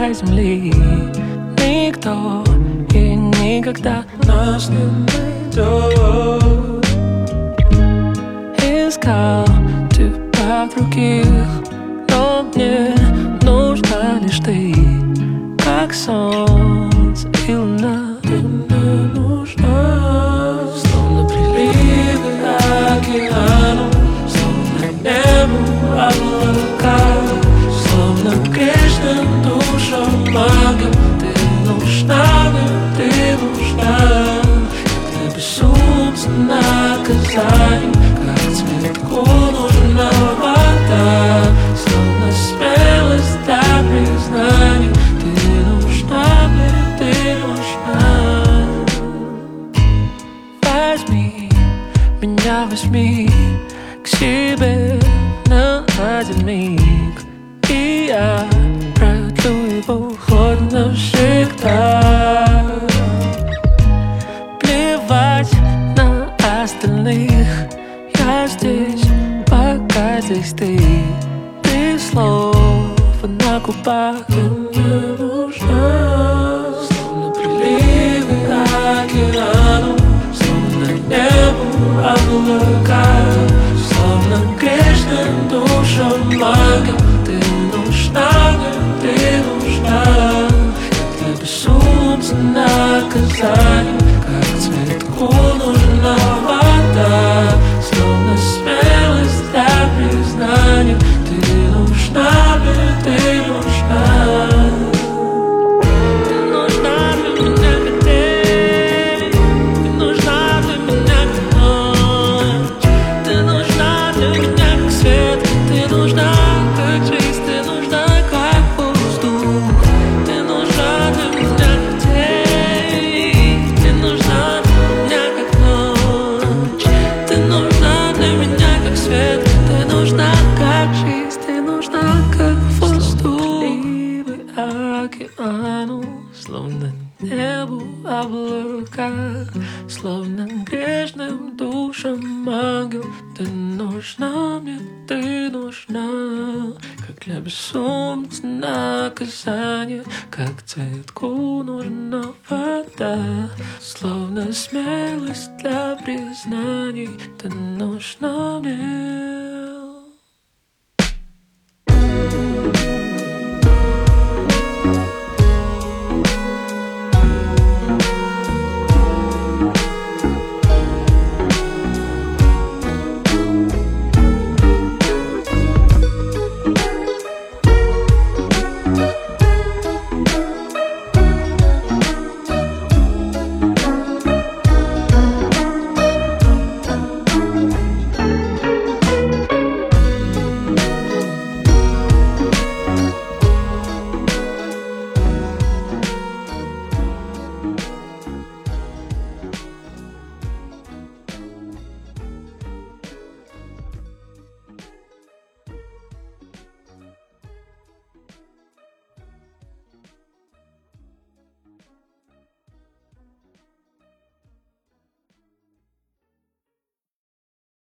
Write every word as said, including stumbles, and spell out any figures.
край земли. Никто и никогда нас не найдет. Искал тебя в других, но мне нужна лишь ты, как солнце и луна. Ты мне нужна, словно приливы океану, словно небу облака, словно грешным душам ангел. Ты нужна мне, ты нужна, как для безумца наказание, как цветку нужна вода, словно смелость для признания. Ты нужна мне, ты нужна. Возьми меня, возьми к себе на один миг, и я продлю его хоть навсегда. Плевать на остальных, я здесь, пока здесь ты. Ты слово на губах. Ты мне нужна, словно приливы океану, словно небу облака, словно грешным душам ангел. Ты нужна мне, ты нужна, как для безумца наказание, как цветку нужна вода, словно смелость для признания. Ты нужна мне, ты нужна. Ты нужна для меня, как день, ты нужна для меня, как ночь, ты нужна для меня, как свет, ты нужна как жизнь, ты нужна как воздух, ты нужна для меня, как день, ты нужна для меня, как ночь, ты нужна для меня, как свет, ты нужна как жизнь, ты нужна как воздух. Приливы океану, словно небу облака, словно грешным душам ангел. Ты нужна мне, ты нужна, как для безумца наказание, как цветку нужна вода, словно смелость для признаний. Ты нужна мне.